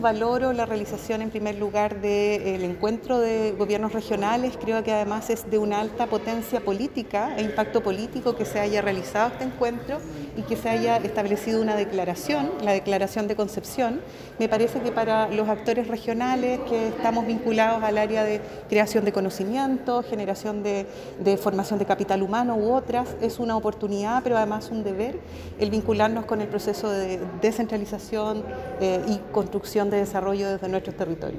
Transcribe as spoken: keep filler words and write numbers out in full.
Valoro la realización en primer lugar del encuentro de gobiernos regionales, creo que además es de una alta potencia política e impacto político que se haya realizado este encuentro y que se haya establecido una declaración, la declaración de Concepción. Me parece que para los actores regionales que estamos vinculados al área de creación de conocimiento, generación de, de formación de capital humano u otras, es una oportunidad, pero además un deber el vincularnos con el proceso de descentralización eh, y construcción de desarrollo desde nuestros territorios.